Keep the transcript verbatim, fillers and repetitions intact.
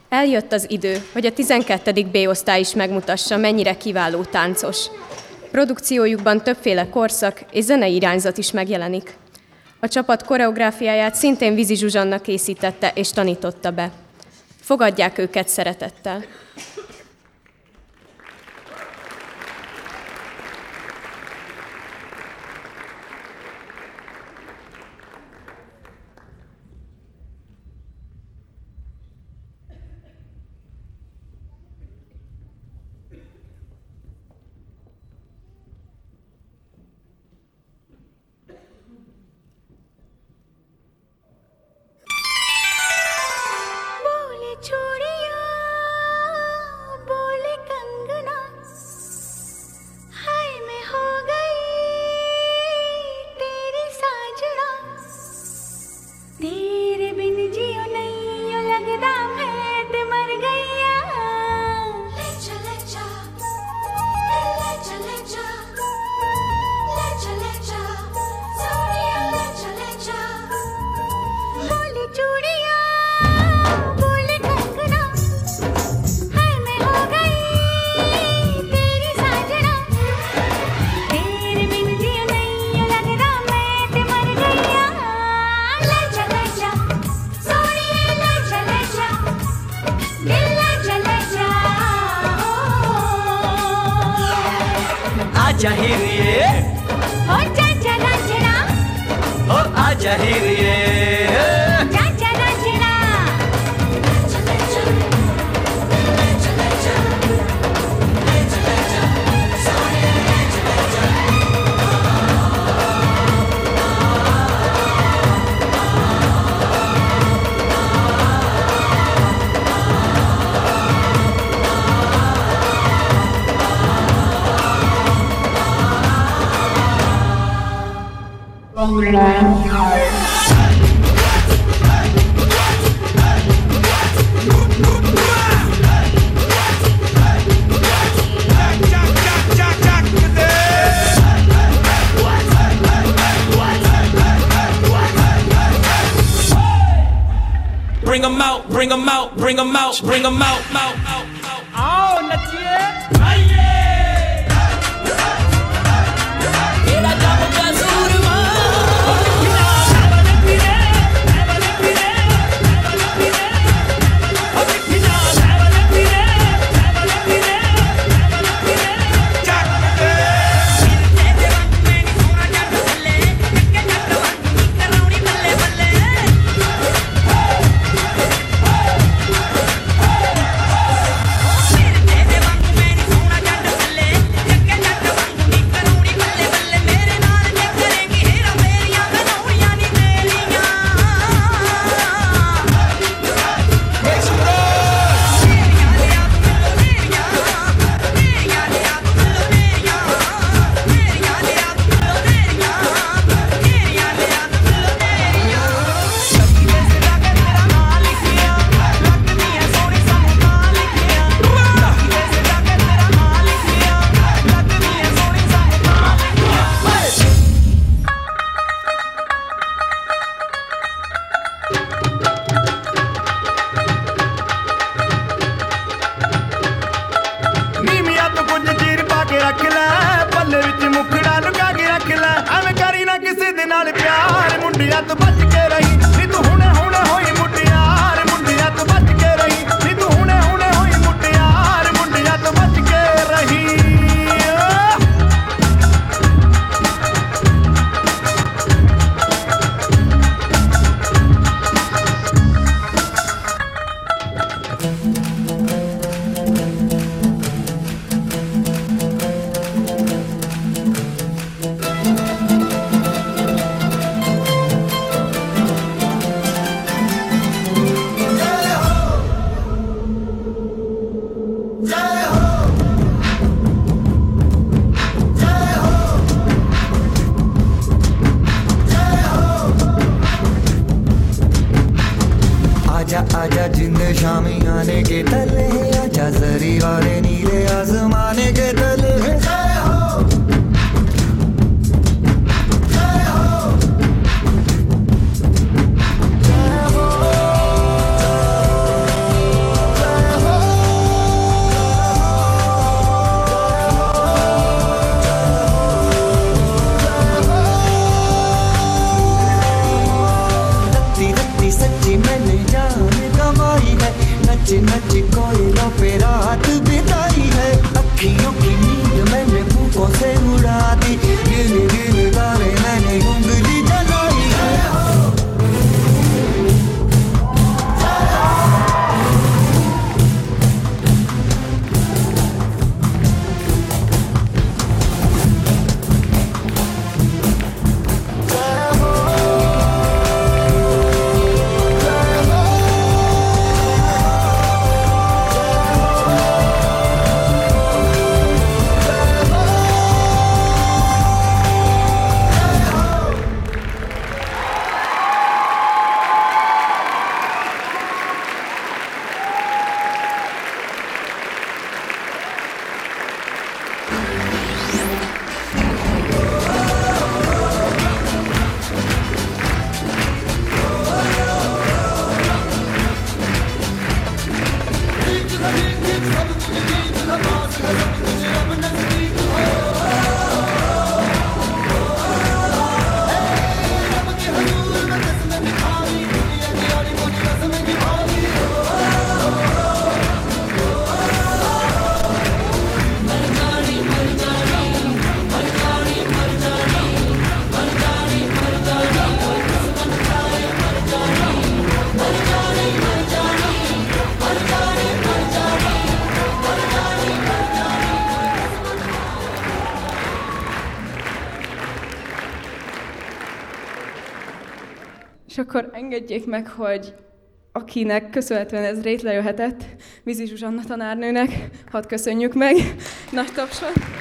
Eljött az idő, hogy a tizenkettedik B-osztály is megmutassa, mennyire kiváló táncos. Produkciójukban többféle korszak és zenei irányzat is megjelenik. A csapat koreográfiáját szintén Vizi Zsuzsanna készítette és tanította be. Fogadják őket szeretettel! Bring 'em out, bring 'em out, bring 'em out, bring 'em out, out, out, out. आओ नचिए, आइए। तेरा जब का सूरमा, नेवले पीरे, नेवले पीरे, नेवले पीरे, अभी खिला नेवले पीरे, नेवले पीरे, नेवले पीरे, जागते। तेरे रंग में नी सोना जट बल्ले, के जट बंद करौड़ी बल्ले बल्ले। आजा आजा जिंद शामी आने के तले, आजा जरी वाले नीले आसमाने के तले। नच नच कोयलों पे रात बिताई है, अखियों की नींद मैंने फूकों से उड़ा दी, गिन गिन तारे मैंने उंगली जलाई है। És akkor engedjék meg, hogy akinek köszönhetően ez létrejöhetett, Vizi Zsuzsanna tanárnőnek, hadd köszönjük meg nagy tapsot.